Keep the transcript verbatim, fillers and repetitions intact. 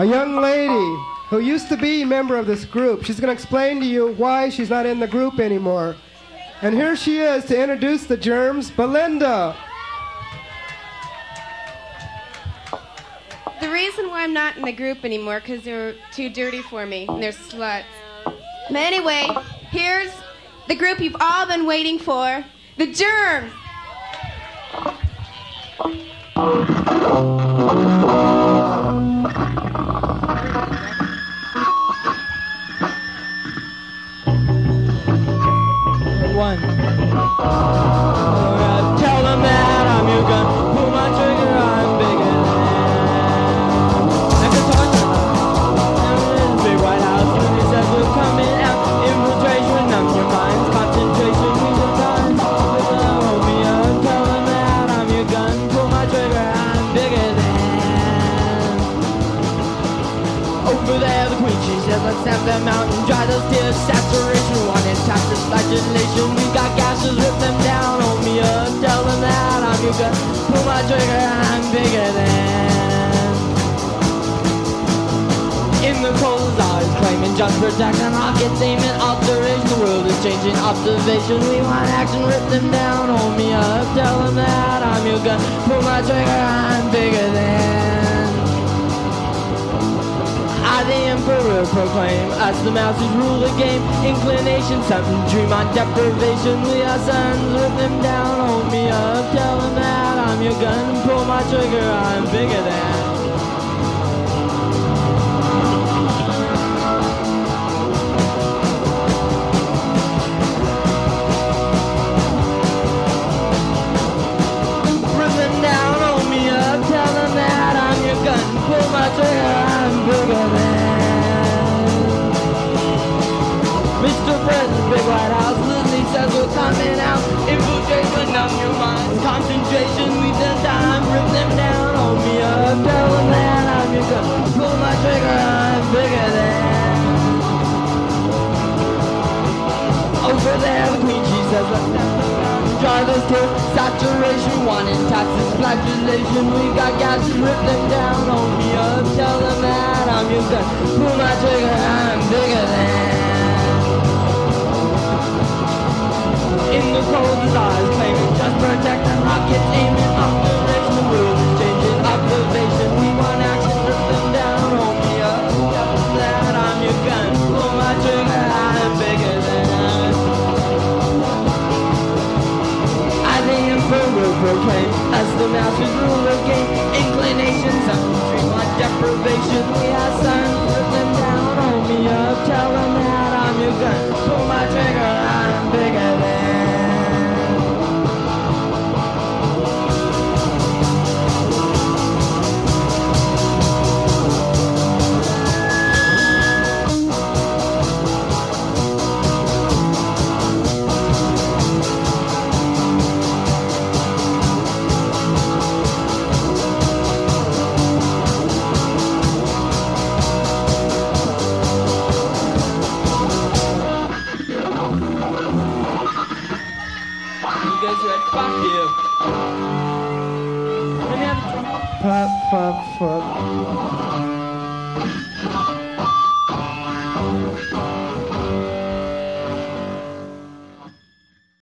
a young lady who used to be a member of this group. She's going to explain to you why she's not in the group anymore. And here she is to introduce the Germs, Belinda. The reason why I'm not in the group anymore because they're too dirty for me and they're sluts. But anyway, here's the group you've all been waiting for, the Germs. One. Oh, tell them that I'm your gun. Pull my trigger, I'm bigger than. Like a torture. I'm in this big white house. When he says we're coming out. Infiltration, numb your minds. Concentration, we the time. Hold me up. Tell them that I'm your gun. Pull my trigger, I'm bigger than. Over there, the queen, she said, let's snap them out and dry those tears. Saturation, one intact, this flagellation. We got gases, rip them down. Hold me up, tell them that I'm your gun. Pull my trigger, I'm bigger than. In the cold eyes, claiming just protection. Rockets aiming, alteration. The world is changing, observation. We want action, rip them down. Hold me up, tell them that I'm your gun. Pull my trigger, I'm bigger than. I, the emperor, proclaim us the masters rule the game. Inclination, something dream on deprivation. We are sons, rip them down, hold me up. Tell them that I'm your gun, pull my trigger, I'm bigger than. Rip them down, hold me up. Tell them that I'm your gun, pull my trigger, I'm bigger than. Mister President, big white house, Lily says we're coming out. Infiltration, numb your minds. Concentration, we the time. Rip them down, hold me up. Tell them that I'm your gun. Pull my trigger, I'm bigger than. Over there, the queen, she says let's snap them out. Dry those tears, saturation, one intact, this flagellation. We got gases, rip them down, hold me up. Tell them that I'm your gun. Pull my trigger, I'm bigger than. In the cold as eyes, claiming just protect and rockets aiming up the direction. The world is changing, observation. We want action, rip them down, hold me up. Tell them that I'm your gun. Pull my trigger, I'm bigger than. I, the emperor, proclaim us the masters rule the game. Inclination, some dream like deprivation. We are sons, rip them down, hold me up. Tell them that I'm your gun. Pull my trigger, I'm bigger than. Fuck, fuck, fuck.